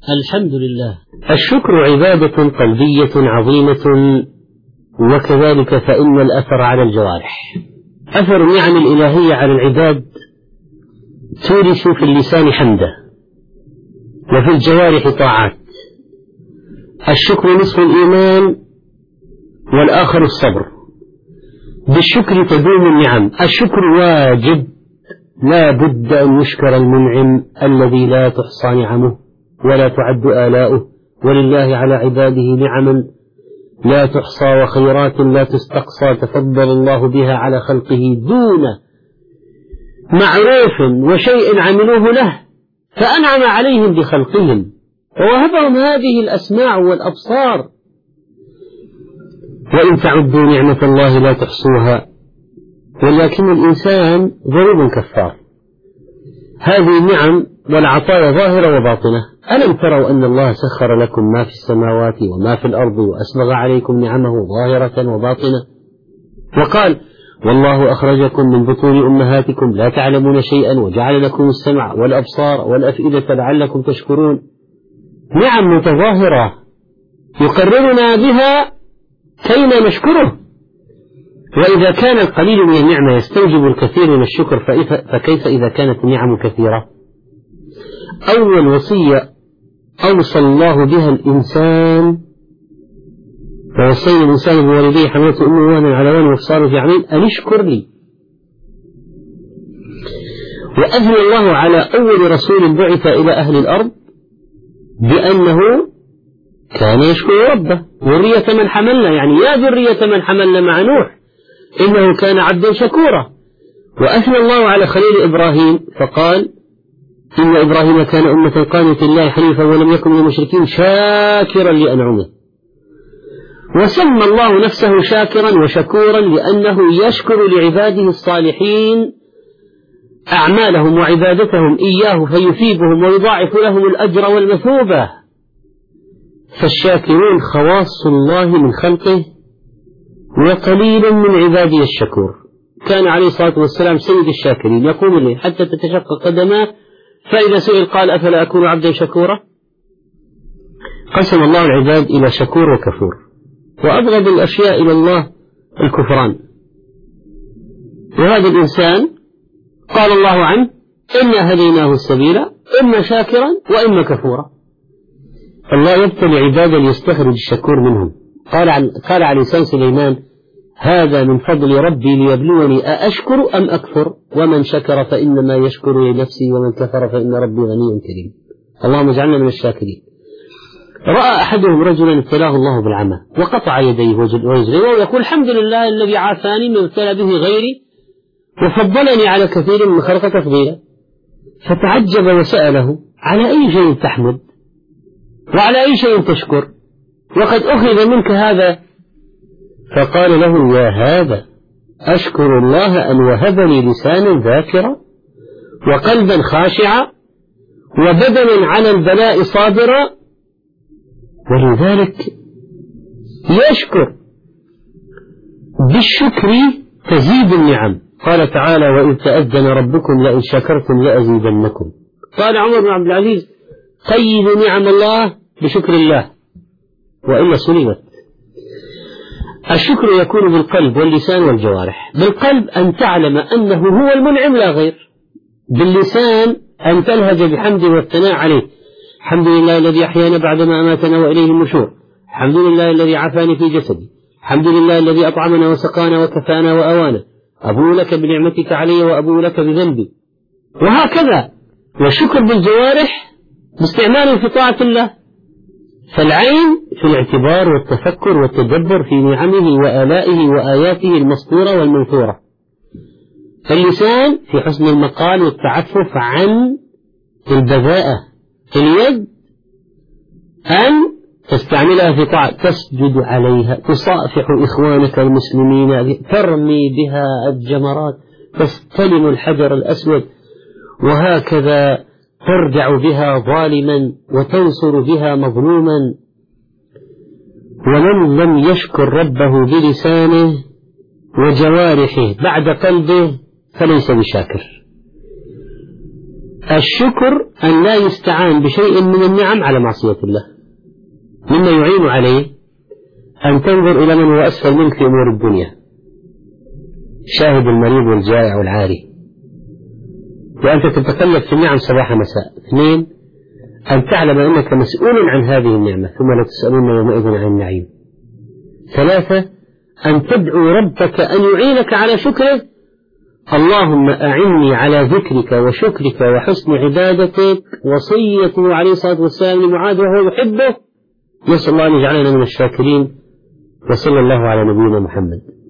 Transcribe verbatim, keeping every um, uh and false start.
الحمد لله. الشكر عبادة قلبية عظيمة، وكذلك فإن الأثر على الجوارح. أثر النعم الإلهية على العباد تورث في اللسان حمدا، وفي الجوارح طاعات. الشكر نصف الإيمان والآخر الصبر. بالشكر تدوم النعم. الشكر واجب، لا بد أن يشكر المنعم الذي لا تحصى نعمه ولا تعد آلاؤه، ولله على عباده نعم لا تحصى وخيرات لا تستقصى تفضل الله بها على خلقه دون معروف وشيء عملوه له، فأنعم عليهم بخلقهم ووهبهم هذه الأسماع والأبصار. وإن تعدوا نعمة الله لا تحصوها، ولكن الإنسان ظلوم كفار. هذه النعم والعطايا ظاهرة وباطنة. ألم تروا أن الله سخر لكم ما في السماوات وما في الأرض وأسبغ عليكم نعمه ظاهرة وباطنة؟ وقال والله أخرجكم من بطون أمهاتكم لا تعلمون شيئا وجعل لكم السمع والأبصار والأفئدة لعلكم تشكرون. نعم متظاهرة يقررنا بها كيما نشكره. وإذا كان القليل من النعمة يستوجب الكثير من الشكر، فكيف إذا كانت النعم كثيرة؟ أول وصية أوصى الله بها الإنسان، ووصينا الإنسان بوالديه حملته أمه وهنا على وهن وفصاله في عامين أن اشكر لي. وأثنى الله على أول رسول بعث إلى أهل الأرض بأنه كان يشكر ربه. ذرية من حملنا، يعني يا ذرية من حملنا مع نوح إنه كان عبدا شكورا. وأثنى الله على خليل إبراهيم فقال إن إبراهيم كان أمة قانتا لله حنيفا ولم يكن من المشركين شاكرا لأنعمه. وسمى الله نفسه شاكرا وشكورا لأنه يشكر لعباده الصالحين أعمالهم وعبادتهم إياه فيثيبهم ويضاعف لهم الأجر والمثوبة. فالشاكرون خواص الله من خلقه وقليل من عباده الشكور. كان عليه الصلاة والسلام سيد الشاكرين، يقوم الليل حتى تتشقق قدماه، فإذا سئل قال أفلا أكون عبدا شكورا؟ قسم الله العباد إلى شكور وكفور. وأبغض الأشياء إلى الله الكفران. وهذا الإنسان قال الله عنه إنا هديناه السبيل إما شاكرا وإما كفورا. الله يبتلي عبادا يستخرج الشكور منهم. قال عن قال على لسان سليمان هذا من فضل ربي ليبلوني أأشكر أم أكفر ومن شكر فإنما يشكر لنفسه ومن كفر فإن ربي غني كريم. اللهم اجعلنا من الشاكرين. رأى أحدهم رجلا ابتلاه الله بالعمى وقطع يديه ورجليه ويقول الحمد لله الذي عافاني من ابتلى به غيري وفضلني على كثير من خلق تفضيلا. فتعجب وسأله على أي شيء تحمد وعلى أي شيء تشكر وقد أخذ منك هذا؟ فقال له يا هذا أشكر الله أن وهبني لسانا ذاكرا وقلبا خاشعا وبدنا على البلاء صابرا، ولذلك يشكر. بالشكر تزيد النعم. قال تعالى وإذ تأذن ربكم لئن شكرتم لأزيدنكم. قال عمر بن عبد العزيز قيد نعم الله بشكر الله وإلا سلبت. الشكر يكون بالقلب واللسان والجوارح. بالقلب أن تعلم أنه هو المنعم لا غير. باللسان أن تلهج بحمده والثناء عليه. الحمد لله الذي أحيانا بعدما أماتنا وإليه النشور. الحمد لله الذي عافاني في جسدي. الحمد لله الذي أطعمنا وسقانا وكفانا وأوانا. أبو لك بنعمتك علي وأبو لك بذنبي. وهكذا. والشكر بالجوارح باستعمال في طاعة الله. فالعين في الاعتبار والتفكر والتدبر في نعمه وآلائه وآياته المسطورة والمنثورة. فاللسان في حسن المقال والتعفف عن البذاءة. اليد أن تستعملها في طاعة، تسجد عليها، تصافح إخوانك المسلمين، ترمي بها الجمرات، تستلم الحجر الأسود، وهكذا تردع بها ظالما وتنصر بها مظلوما. ومن لم يشكر ربه بلسانه وجوارحه بعد قلبه فليس بشاكر. الشكر أن لا يستعان بشيء من النعم على معصية الله. مما يعين عليه أن تنظر إلى من هو أسفل منك في أمور الدنيا، شاهد المريض والجائع والعاري، وأنت تتكلف في النعم صباح مساء. اثنين، أن تعلم أنك مسؤول عن هذه النعمة ثم لا تسألون يومئذ عن النعيم. ثلاثة، أن تدعو ربك أن يعينك على شكره. اللهم أعني على ذكرك وشكرك وحسن عبادتك، وصيته عليه الصلاة والسلام لمعاذ وهو يحبه. نسأل الله أن يجعلنا من الشاكرين، وصلى الله على نبينا محمد.